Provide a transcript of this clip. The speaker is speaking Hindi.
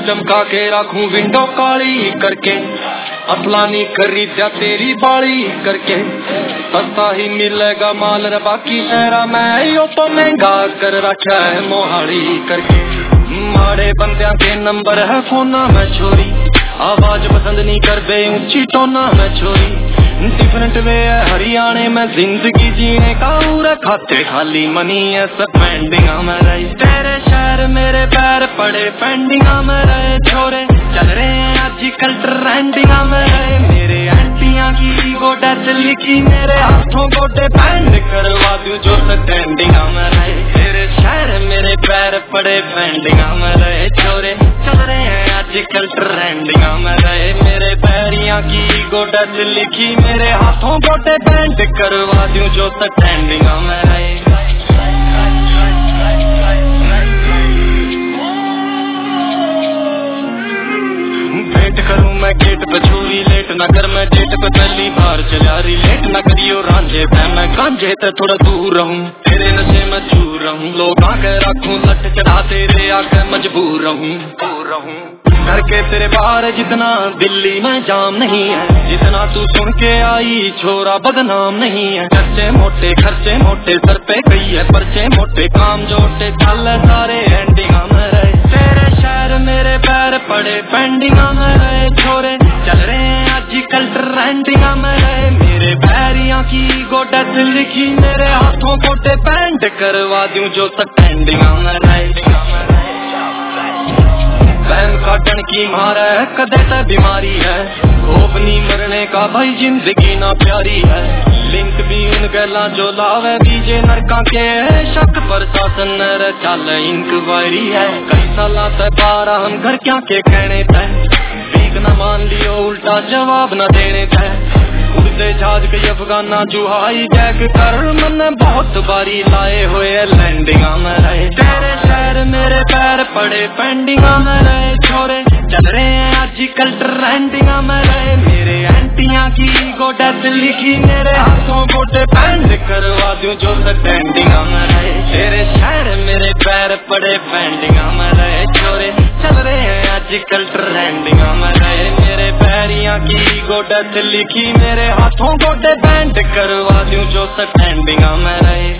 चमका के रखूं विंडो काली करके, असला नहीं खरीदा तेरी बाली करके। सस्ता ही मिलेगा माल रे बाकी शहरा मैं यो तो महंगा कर रखा है मोहाली करके। माड़े बंदियां के नंबर है फोना में छोरी, आवाज पसंद नहीं कर दे ऊंची टोना में छोरी। डिफरेंट वे है हरियाणे में जिंदगी जीने का, पूरा खाते खाली मनी है सब पेंडिंग में रहे। तेरे शहर मेरे पैर पड़े पेंडिंग में रहे, छोरे चल रहे हैं आजकल ट्रेंडिंग में रहे। मेरे आंटियां की गोडा लिखी मेरे हाथों गोडे बैंड करवा दूं जो ट्रेंडिंग में रहे। तेरे शहर मेरे पैर पड़े पेंडिंग में रहे, छोरे चल रहे हैं आजकल ट्रेंडिंग में रहे। मेरे पैरियां की गोडा लिखी मेरे हाथों गोडे बैंड करवा दूं जो ट्रेंडिंग में रहे। वेट करूं मैं गेट पे छुरी, लेट न कर मैं डेट पे पहली बार चला रही। लेट न करियो रांझे पे मैं गांझे ते थोड़ा दूर रहूं, तेरे नशे में चूर रहूं। लोग आके रखूं लट चढ़ा तेरे आके मजबूर रहूं। घर के तेरे बाहर जितना दिल्ली में जाम नहीं है, जितना तू सुन के आई छोरा बदनाम नहीं है। खर्चे मोटे सर पे गई है पर्चे मोटे, काम जोटे चल सारे एंडिंग में रहे। तेरे शहर मेरे पैर पड़े पेंडिंग में रहे, छोरे चल रहे हैं आजकल ट्रेंडिंग में रहे। मेरे पैरियां की गोडा लिखी मेरे हाथों गोडे बैंड करवा दूं जो ट्रेंडिंग में रहे। बहन काटन की मार है कदे ते बीमारी है, खोप नहीं मरने का भाई जिंदगी ना प्यारी है। लिंक भी उन गला जो लावे बीजे नरका के, शक पर शासन न चल इंक्वायरी है। कई साल ते 12 हम घर क्या के कहने तय, भीख न मान लियो उल्टा जवाब न देने तय। उड़ते जहाज के अफगाना जुहाई जैक कर मन बहुत बारी लाए हुए लैंडिंग में रहे। तेरे शहर मेरे पैर पड़े पेंडिंग में रहे, छोरे चल रहे हैं आजकल ट्रेंडिंग में रहे। मेरे आंटियां की गोडा लिखी मेरे हाथों गोडे बैंड करवा दूं जो ट्रेंडिंग में रहे। तेरे शहर मेरे पैर पड़े पेंडिंग में रहे, छोरे चल रहे हैं आजकल ट्रेंडिंग में रहे। मेरे पैरियां की गोडा लिखी मेरे हाथों गोडे बैंड करवा दूं जो ट्रेंडिंग में रहे।